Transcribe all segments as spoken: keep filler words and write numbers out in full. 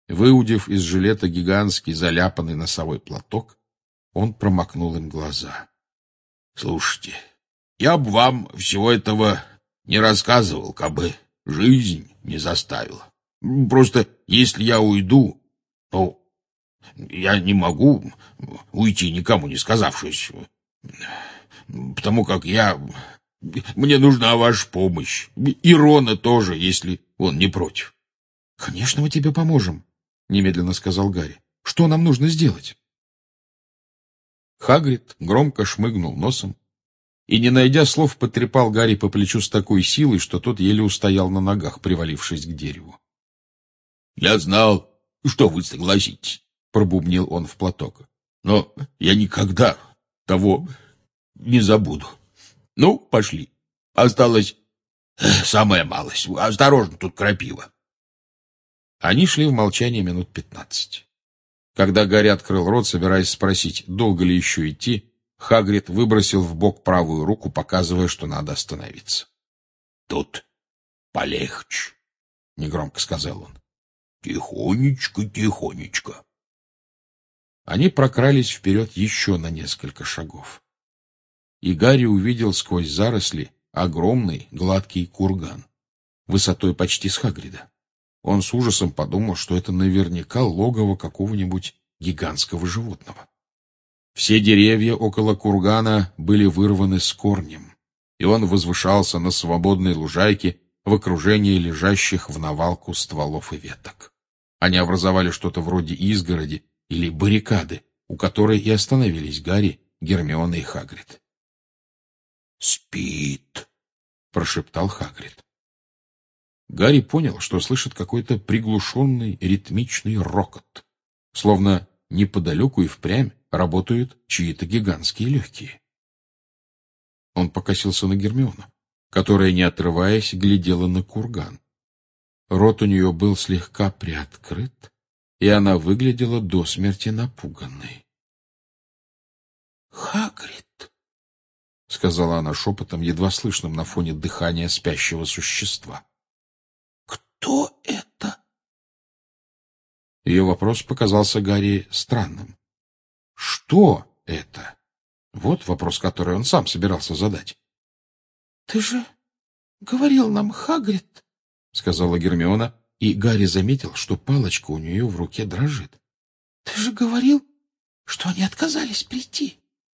Выудив из жилета гигантский заляпанный носовой платок, он промокнул им глаза. — Слушайте, я бы вам всего этого не рассказывал, кабы жизнь не заставила. Просто если я уйду, то я не могу уйти, никому не сказавшись, потому как я... Мне нужна ваша помощь. И Рона тоже, если он не против. — Конечно, мы тебе поможем, — немедленно сказал Гарри. — Что нам нужно сделать? Хагрид громко шмыгнул носом и, не найдя слов, потрепал Гарри по плечу с такой силой, что тот еле устоял на ногах, привалившись к дереву. — Я знал, что вы согласитесь, — пробубнил он в платок. — Но я никогда того не забуду. Ну, пошли. Осталось самая малость. Осторожно, тут крапива. Они шли в молчании минут пятнадцать. Когда Гарри открыл рот, собираясь спросить, долго ли еще идти, Хагрид выбросил в бок правую руку, показывая, что надо остановиться. — Тут полегче, — негромко сказал он. — Тихонечко, тихонечко. Они прокрались вперед еще на несколько шагов. И Гарри увидел сквозь заросли огромный гладкий курган, высотой почти с Хагрида. Он с ужасом подумал, что это наверняка логово какого-нибудь гигантского животного. Все деревья около кургана были вырваны с корнем, и он возвышался на свободной лужайке в окружении лежащих в навалку стволов и веток. Они образовали что-то вроде изгороди или баррикады, у которой и остановились Гарри, Гермиона и Хагрид. «Спит», — прошептал Хагрид. Гарри понял, что слышит какой-то приглушенный ритмичный рокот, словно неподалеку и впрямь работают чьи-то гигантские легкие. Он покосился на Гермиону, которая, не отрываясь, глядела на курган. Рот у нее был слегка приоткрыт, и она выглядела до смерти напуганной. «Хагрид», — сказала она шепотом, едва слышным на фоне дыхания спящего существа. «Кто это?» Ее вопрос показался Гарри странным. «Что это?» Вот вопрос, который он сам собирался задать. — Ты же говорил нам, Хагрид, — сказала Гермиона, и Гарри заметил, что палочка у нее в руке дрожит. — Ты же говорил, что они отказались прийти.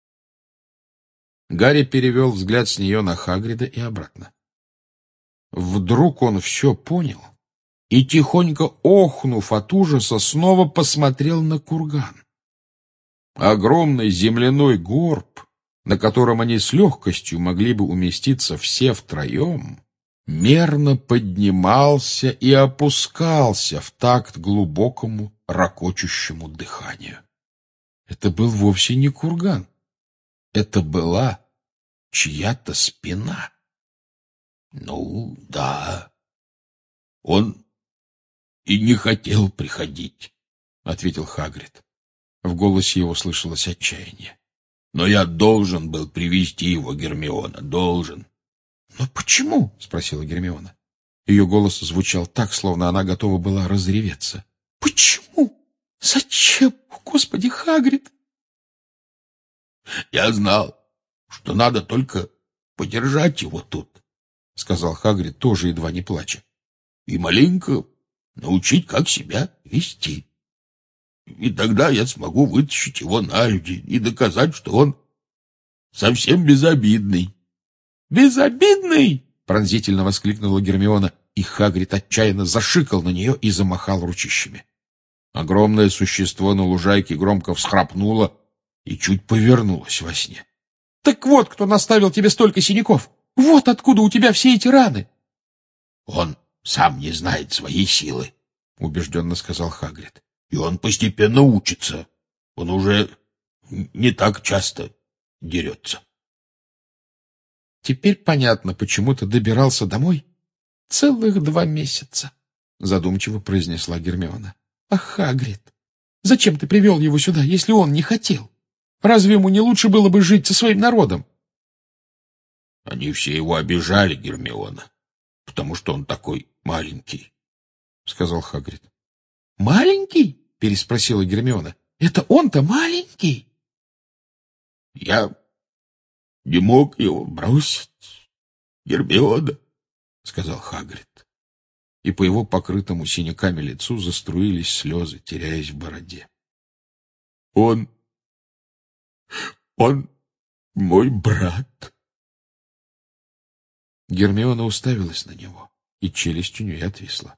Гарри перевел взгляд с нее на Хагрида и обратно. Вдруг он все понял и, тихонько охнув от ужаса, снова посмотрел на курган. Огромный земляной горб, на котором они с легкостью могли бы уместиться все втроем, мерно поднимался и опускался в такт глубокому ракочущему дыханию. Это был вовсе не курган. Это была чья-то спина. — Ну, да, он и не хотел приходить, — ответил Хагрид. В голосе его слышалось отчаяние. — Но я должен был привести его, Гермиона, должен. — Но почему? — спросила Гермиона. Ее голос звучал так, словно она готова была разреветься. — Почему? Зачем? О, Господи, Хагрид! — Я знал, что надо только подержать его тут, — сказал Хагрид, тоже едва не плача, — и маленько научить, как себя вести. И тогда я смогу вытащить его на люди и доказать, что он совсем безобидный. — Безобидный! — пронзительно воскликнула Гермиона, и Хагрид отчаянно зашикал на нее и замахал ручищами. Огромное существо на лужайке громко всхрапнуло и чуть повернулось во сне. — Так вот, кто наставил тебе столько синяков! Вот откуда у тебя все эти раны! — Он сам не знает своей силы, — убежденно сказал Хагрид. И он постепенно учится. Он уже не так часто дерется. — Теперь понятно, почему ты добирался домой целых два месяца, — задумчиво произнесла Гермиона. — Ах, Хагрид, зачем ты привел его сюда, если он не хотел? Разве ему не лучше было бы жить со своим народом? — Они все его обижали, Гермиона, потому что он такой маленький, — сказал Хагрид. — Маленький? маленький?» — переспросила Гермиона. «Это он-то маленький?» «Я не мог его бросить, Гермиона», — сказал Хагрид. И по его покрытому синяками лицу заструились слезы, теряясь в бороде. «Он... он мой брат». Гермиона уставилась на него, и челюсть у нее отвисла.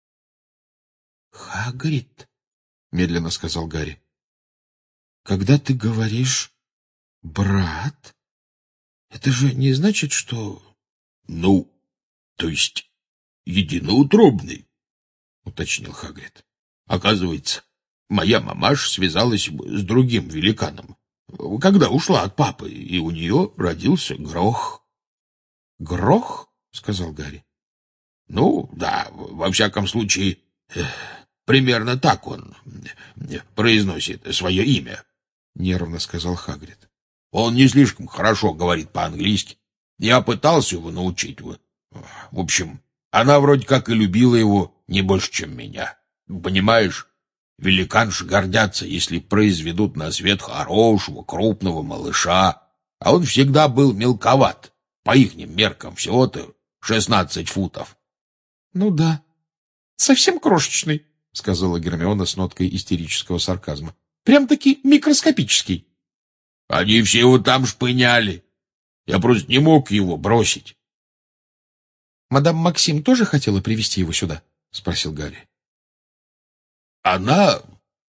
«Хагрид», — медленно сказал Гарри, — «когда ты говоришь «брат», это же не значит, что...» «Ну, то есть единоутробный», — уточнил Хагрид. «Оказывается, моя мамаша связалась с другим великаном, когда ушла от папы, и у нее родился Грох». «Грох?» — сказал Гарри. «Ну, да, во всяком случае, примерно так он произносит свое имя», — нервно сказал Хагрид. «Он не слишком хорошо говорит по-английски. Я пытался его научить. В общем, она вроде как и любила его не больше, чем меня. Понимаешь, великанши гордятся, если произведут на свет хорошего, крупного малыша, а он всегда был мелковат, по ихним меркам всего-то шестнадцать футов». «Ну да, совсем крошечный», — сказала Гермиона с ноткой истерического сарказма. «Прям-таки микроскопический». «Они все его там шпыняли. Я просто не мог его бросить». «Мадам Максим тоже хотела привезти его сюда?» — спросил Гарри. «Она...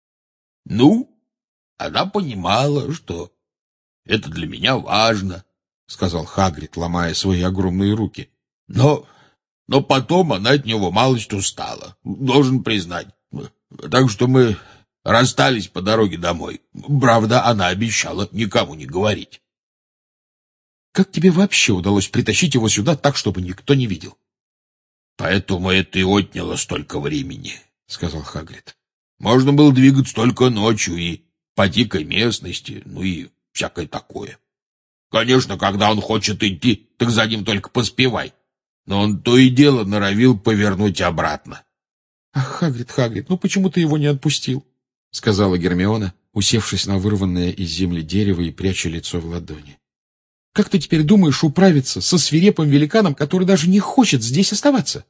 ну, она понимала, что это для меня важно», — сказал Хагрид, ломая свои огромные руки. «Но... но потом она от него малость устала, должен признать. Так что мы расстались по дороге домой. Правда, она обещала никому не говорить». «Как тебе вообще удалось притащить его сюда так, чтобы никто не видел?» «Поэтому это и отняло столько времени», — сказал Хагрид. «Можно было двигаться только ночью и по дикой местности, ну и всякое такое. Конечно, когда он хочет идти, так за ним только поспевай. Но он то и дело норовил повернуть обратно». «Ах, Хагрид, Хагрид, ну почему ты его не отпустил?» — сказала Гермиона, усевшись на вырванное из земли дерево и пряча лицо в ладони. «Как ты теперь думаешь управиться со свирепым великаном, который даже не хочет здесь оставаться?»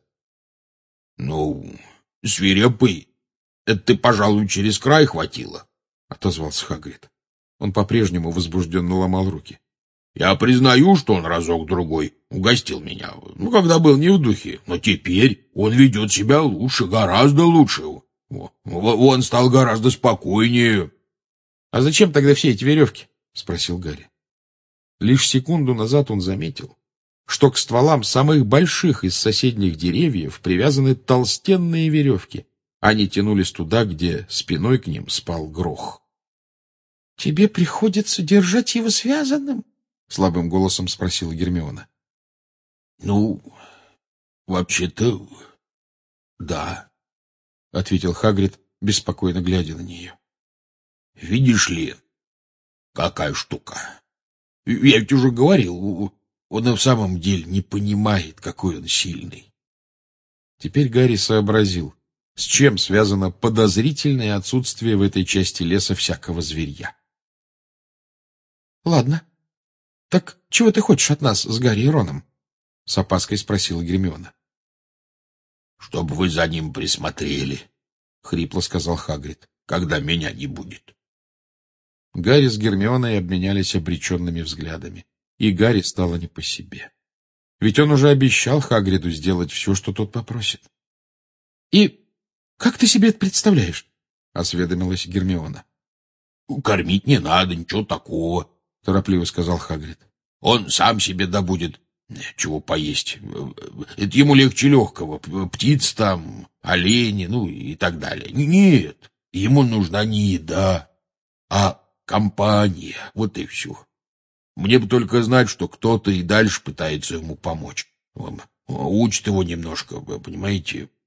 «Ну, свирепый, это ты, пожалуй, через край хватило», — отозвался Хагрид. Он по-прежнему возбужденно ломал руки. «Я признаю, что он разок-другой угостил меня, ну, когда был не в духе, но теперь он ведет себя лучше, гораздо лучше. Он стал гораздо спокойнее». «А зачем тогда все эти веревки?» — спросил Гарри. Лишь секунду назад он заметил, что к стволам самых больших из соседних деревьев привязаны толстенные веревки. Они тянулись туда, где спиной к ним спал Грох. — Тебе приходится держать его связанным? — слабым голосом спросила Гермиона. — Ну, вообще-то, да, — ответил Хагрид, беспокойно глядя на нее. — Видишь ли, какая штука? Я ведь уже говорил, он и в самом деле не понимает, какой он сильный. Теперь Гарри сообразил, с чем связано подозрительное отсутствие в этой части леса всякого зверья. — Ладно. Так чего ты хочешь от нас с Гарри и Роном? — с опаской спросила Гермиона. — Чтобы вы за ним присмотрели, — хрипло сказал Хагрид, — когда меня не будет. Гарри с Гермионой обменялись обреченными взглядами, и Гарри стало не по себе. Ведь он уже обещал Хагриду сделать все, что тот попросит. — И как ты себе это представляешь? — осведомилась Гермиона. — Кормить не надо, ничего такого, — торопливо сказал Хагрид. — Он сам себе добудет чего поесть. Это ему легче легкого. Птиц там, олени, ну и так далее. Нет, ему нужна не еда, а компания, вот и все. Мне бы только знать, что кто-то и дальше пытается ему помочь. Учит его немножко, вы понимаете?